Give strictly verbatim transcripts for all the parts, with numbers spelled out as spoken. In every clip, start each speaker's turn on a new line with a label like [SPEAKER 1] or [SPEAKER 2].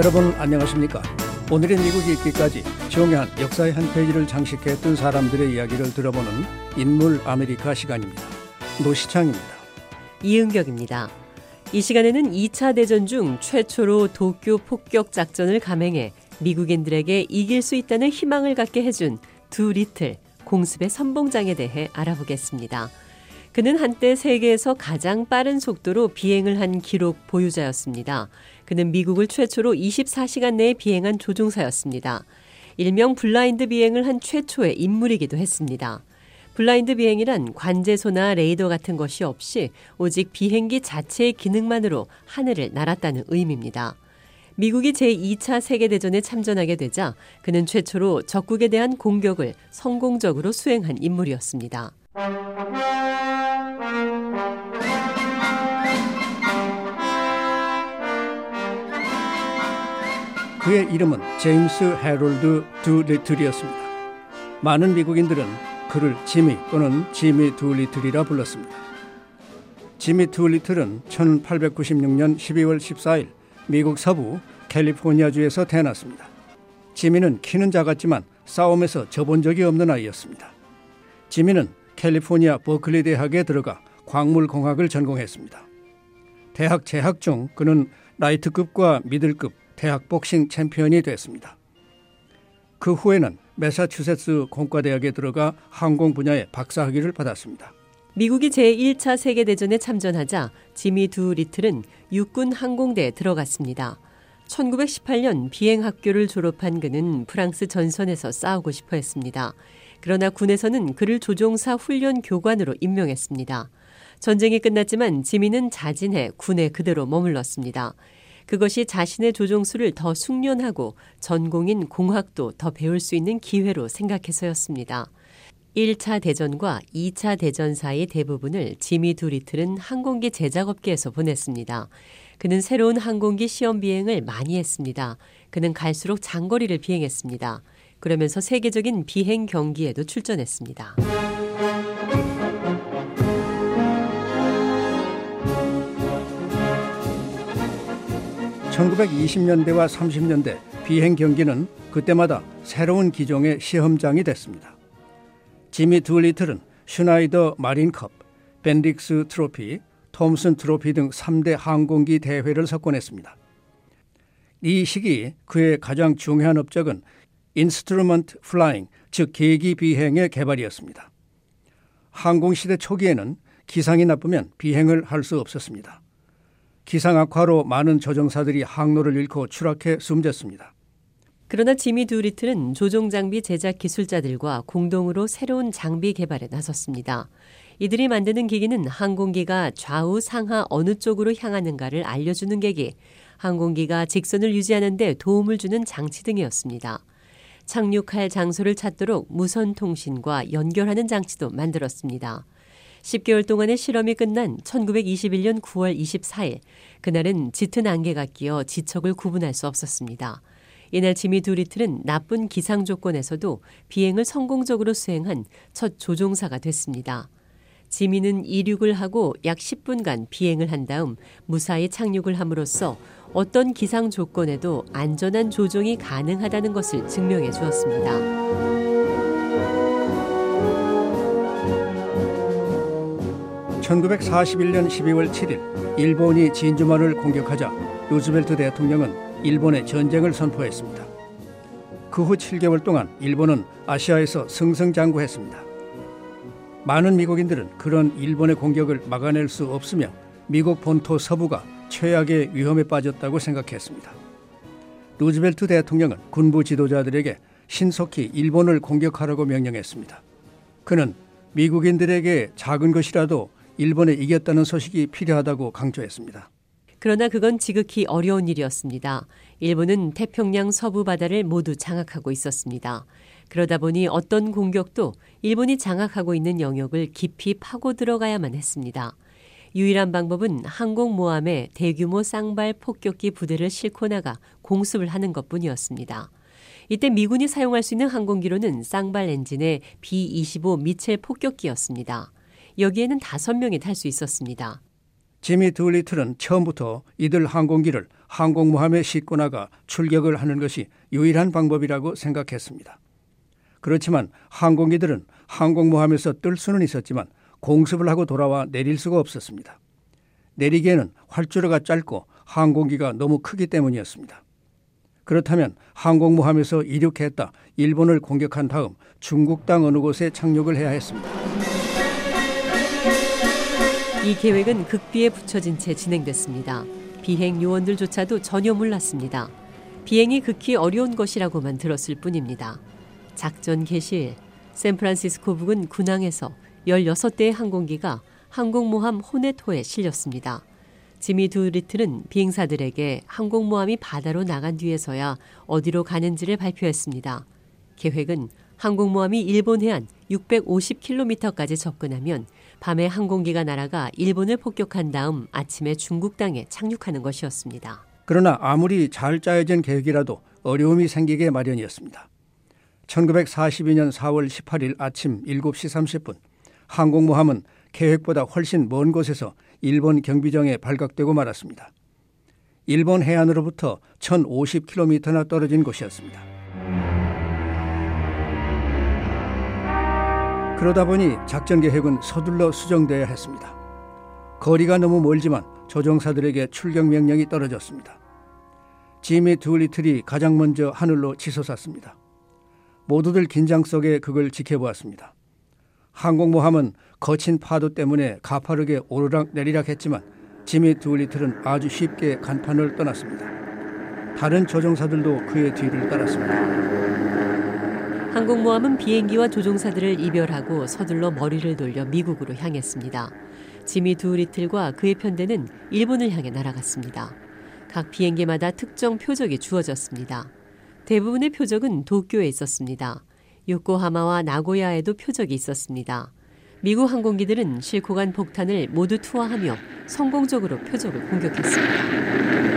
[SPEAKER 1] 여러분 안녕하십니까? 오늘의 미국이 있기까지 정의한 역사의 한 페이지를 장식했던 사람들의 이야기를 들어보는 인물 아메리카 시간입니다. 노시창입니다.
[SPEAKER 2] 이은경입니다. 이 시간에는 이 차 대전 중 최초로 도쿄 폭격 작전을 감행해 미국인들에게 이길 수 있다는 희망을 갖게 해준 두 리틀 공습의 선봉장에 대해 알아보겠습니다. 그는 한때 세계에서 가장 빠른 속도로 비행을 한 기록 보유자였습니다. 그는 미국을 최초로 이십사 시간 내에 비행한 조종사였습니다. 일명 블라인드 비행을 한 최초의 인물이기도 했습니다. 블라인드 비행이란 관제소나 레이더 같은 것이 없이 오직 비행기 자체의 기능만으로 하늘을 날았다는 의미입니다. 미국이 제이 차 세계대전에 참전하게 되자 그는 최초로 적국에 대한 공격을 성공적으로 수행한 인물이었습니다.
[SPEAKER 1] 그의 이름은 제임스 해롤드 두 리틀이었습니다. 많은 미국인들은 그를 지미 또는 지미 두 리틀이라 불렀습니다. 지미 두 리틀은 천팔백구십육 년 십이월 십사일 미국 서부 캘리포니아주에서 태어났습니다. 지미는 키는 작았지만 싸움에서 져본 적이 없는 아이였습니다. 지미는 캘리포니아 버클리 대학에 들어가 광물공학을 전공했습니다. 대학 재학 중 그는 라이트급과 미들급 대학 복싱 챔피언이 됐습니다. 그 후에는 매사추세츠 공과대학에 들어가 항공 분야의 박사학위를 받았습니다.
[SPEAKER 2] 미국이 제일 차 세계대전에 참전하자 지미 두 리틀은 육군 항공대에 들어갔습니다. 천구백십팔 년 비행학교를 졸업한 그는 프랑스 전선에서 싸우고 싶어 했습니다. 그러나 군에서는 그를 조종사 훈련 교관으로 임명했습니다. 전쟁이 끝났지만 지미는 자진해 군에 그대로 머물렀습니다. 그것이 자신의 조종수를 더 숙련하고 전공인 공학도 더 배울 수 있는 기회로 생각해서였습니다. 일 차 대전과 이 차 대전 사이 대부분을 지미 두 리틀은 항공기 제작업계에서 보냈습니다. 그는 새로운 항공기 시험 비행을 많이 했습니다. 그는 갈수록 장거리를 비행했습니다. 그러면서 세계적인 비행 경기에도 출전했습니다.
[SPEAKER 1] 천구백이십 년대와 삼십 년대 비행 경기는 그때마다 새로운 기종의 시험장이 됐습니다. 지미 두 리틀은 슈나이더 마린컵, 벤딕스 트로피, 톰슨 트로피 등 삼 대 항공기 대회를 석권했습니다. 이 시기 그의 가장 중요한 업적은 인스트루먼트 플라잉, 즉 계기 비행의 개발이었습니다. 항공시대 초기에는 기상이 나쁘면 비행을 할 수 없었습니다. 기상 악화로 많은 조종사들이 항로를 잃고 추락해 숨졌습니다.
[SPEAKER 2] 그러나 지미 두 리틀은 조종장비 제작 기술자들과 공동으로 새로운 장비 개발에 나섰습니다. 이들이 만드는 기기는 항공기가 좌우 상하 어느 쪽으로 향하는가를 알려주는 계기, 항공기가 직선을 유지하는 데 도움을 주는 장치 등이었습니다. 착륙할 장소를 찾도록 무선 통신과 연결하는 장치도 만들었습니다. 십 개월 동안의 실험이 끝난 천구백이십일 년 구월 이십사일, 그날은 짙은 안개가 끼어 지척을 구분할 수 없었습니다. 이날 지미 두 리틀은 나쁜 기상 조건에서도 비행을 성공적으로 수행한 첫 조종사가 됐습니다. 지미는 이륙을 하고 약 십 분간 비행을 한 다음 무사히 착륙을 함으로써 어떤 기상 조건에도 안전한 조종이 가능하다는 것을 증명해 주었습니다.
[SPEAKER 1] 천구백사십일 년 십이월 칠일 일본이 진주만을 공격하자 루즈벨트 대통령은 일본에 전쟁을 선포했습니다. 그 후 칠 개월 동안 일본은 아시아에서 승승장구했습니다. 많은 미국인들은 그런 일본의 공격을 막아낼 수 없으며 미국 본토 서부가 최악의 위험에 빠졌다고 생각했습니다. 루즈벨트 대통령은 군부 지도자들에게 신속히 일본을 공격하라고 명령했습니다. 그는 미국인들에게 작은 것이라도 일본에 이겼다는 소식이 필요하다고 강조했습니다.
[SPEAKER 2] 그러나 그건 지극히 어려운 일이었습니다. 일본은 태평양 서부 바다를 모두 장악하고 있었습니다. 그러다 보니 어떤 공격도 일본이 장악하고 있는 영역을 깊이 파고 들어가야만 했습니다. 유일한 방법은 항공모함에 대규모 쌍발 폭격기 부대를 싣고 나가 공습을 하는 것뿐이었습니다. 이때 미군이 사용할 수 있는 항공기로는 쌍발 엔진의 비 이십오 미첼 폭격기였습니다. 여기에는 다섯 명이 탈 수 있었습니다.
[SPEAKER 1] 지미 둘리틀은 처음부터 이들 항공기를 항공모함에 싣고 나가 출격을 하는 것이 유일한 방법이라고 생각했습니다. 그렇지만 항공기들은 항공모함에서 뜰 수는 있었지만 공습을 하고 돌아와 내릴 수가 없었습니다. 내리기에는 활주로가 짧고 항공기가 너무 크기 때문이었습니다. 그렇다면 항공모함에서 이륙했다 일본을 공격한 다음 중국 땅 어느 곳에 착륙을 해야 했습니다.
[SPEAKER 2] 이 계획은 극비에 붙여진 채 진행됐습니다. 비행 요원들조차도 전혀 몰랐습니다. 비행이 극히 어려운 것이라고만 들었을 뿐입니다. 작전 개시일 샌프란시스코 부근 군항에서 열여섯 대의 항공기가 항공모함 호넷호에 실렸습니다. 지미 둘리틀은 비행사들에게 항공모함이 바다로 나간 뒤에서야 어디로 가는지를 발표했습니다. 계획은 항공모함이 일본 해안 육백오십 킬로미터까지 접근하면 밤에 항공기가 날아가 일본을 폭격한 다음 아침에 중국 땅에 착륙하는 것이었습니다.
[SPEAKER 1] 그러나 아무리 잘 짜여진 계획이라도 어려움이 생기게 마련이었습니다. 천구백사십이 년 사월 십팔일 아침 일곱 시 삼십 분 항공모함은 계획보다 훨씬 먼 곳에서 일본 경비정에 발각되고 말았습니다. 일본 해안으로부터 천오십 킬로미터나 떨어진 곳이었습니다. 그러다 보니 작전 계획은 서둘러 수정되어야 했습니다. 거리가 너무 멀지만 조종사들에게 출격 명령이 떨어졌습니다. 지미 둘리틀이 가장 먼저 하늘로 치솟았습니다. 모두들 긴장 속에 그걸 지켜보았습니다. 항공모함은 거친 파도 때문에 가파르게 오르락 내리락 했지만 지미 둘리틀은 아주 쉽게 간판을 떠났습니다. 다른 조종사들도 그의 뒤를 따랐습니다.
[SPEAKER 2] 항공모함은 비행기와 조종사들을 이별하고 서둘러 머리를 돌려 미국으로 향했습니다. 지미 둘리틀과 그의 편대는 일본을 향해 날아갔습니다. 각 비행기마다 특정 표적이 주어졌습니다. 대부분의 표적은 도쿄에 있었습니다. 요코하마와 나고야에도 표적이 있었습니다. 미국 항공기들은 싣고 간 폭탄을 모두 투하하며 성공적으로 표적을 공격했습니다.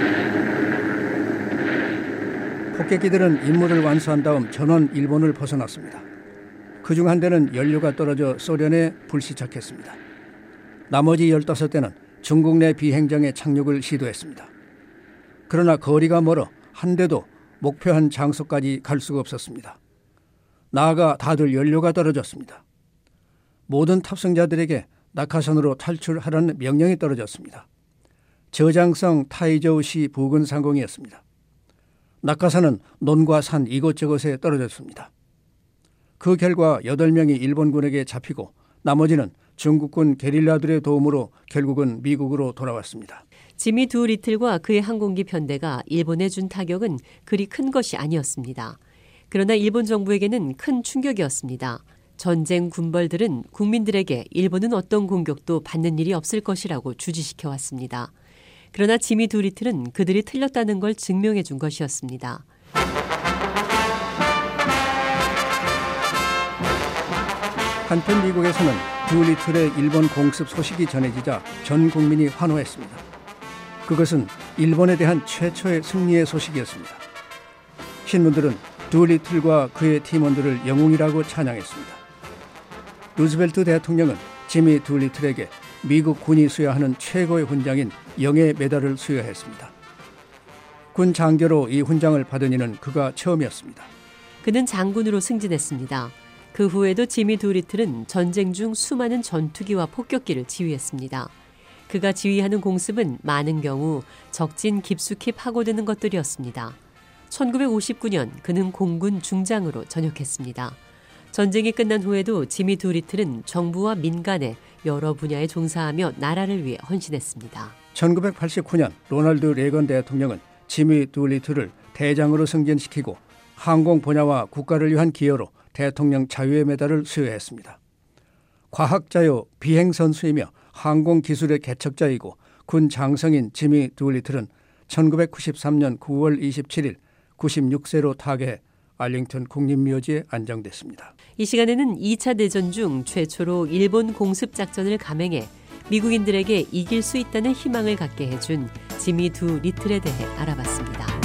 [SPEAKER 1] 폭격기들은 임무를 완수한 다음 전원 일본을 벗어났습니다. 그중 한 대는 연료가 떨어져 소련에 불시착했습니다. 나머지 열다섯 대는 중국 내 비행장에 착륙을 시도했습니다. 그러나 거리가 멀어 한 대도 목표한 장소까지 갈 수가 없었습니다. 나아가 다들 연료가 떨어졌습니다. 모든 탑승자들에게 낙하산으로 탈출하라는 명령이 떨어졌습니다. 저장성 타이저우시 부근 상공이었습니다. 낙하산은 논과 산 이곳저곳에 떨어졌습니다. 그 결과 여덟 명이 일본군에게 잡히고 나머지는 중국군 게릴라들의 도움으로 결국은 미국으로 돌아왔습니다.
[SPEAKER 2] 지미 둘리틀과 그의 항공기 편대가 일본에 준 타격은 그리 큰 것이 아니었습니다. 그러나 일본 정부에게는 큰 충격이었습니다. 전쟁 군벌들은 국민들에게 일본은 어떤 공격도 받는 일이 없을 것이라고 주지시켜 왔습니다. 그러나 지미 둘리틀은 그들이 틀렸다는 걸 증명해 준 것이었습니다.
[SPEAKER 1] 한편 미국에서는 둘리틀의 일본 공습 소식이 전해지자 전 국민이 환호했습니다. 그것은 일본에 대한 최초의 승리의 소식이었습니다. 신문들은 둘리틀과 그의 팀원들을 영웅이라고 찬양했습니다. 루즈벨트 대통령은 지미 둘리틀에게 미국 군이 수여하는 최고의 훈장인 영예 메달을 수여했습니다. 군 장교로 이 훈장을 받은 이는 그가 처음이었습니다.
[SPEAKER 2] 그는 장군으로 승진했습니다. 그 후에도 지미 둘리틀은 전쟁 중 수많은 전투기와 폭격기를 지휘했습니다. 그가 지휘하는 공습은 많은 경우 적진 깊숙이 파고드는 것들이었습니다. 천구백오십구 년 그는 공군 중장으로 전역했습니다. 전쟁이 끝난 후에도 지미 둘리틀은 정부와 민간에 여러 분야에 종사하며 나라를 위해 헌신했습니다.
[SPEAKER 1] 천구백팔십구 년 로널드 레건 대통령은 지미 둘리틀을 대장으로 승진시키고 항공 분야와 국가를 위한 기여로 대통령 자유의 메달을 수여했습니다. 과학자요 비행선수이며 항공기술의 개척자이고 군 장성인 지미 둘리틀은 천구백구십삼 년 구월 이십칠일 구십육 세로 타계해 알링턴 국립묘지에 안정됐습니다.
[SPEAKER 2] 이 시간에는 이 차 대전 중 최초로 일본 공습 작전을 감행해 미국인들에게 이길 수 있다는 희망을 갖게 해준 지미 둘리틀에 대해 알아봤습니다.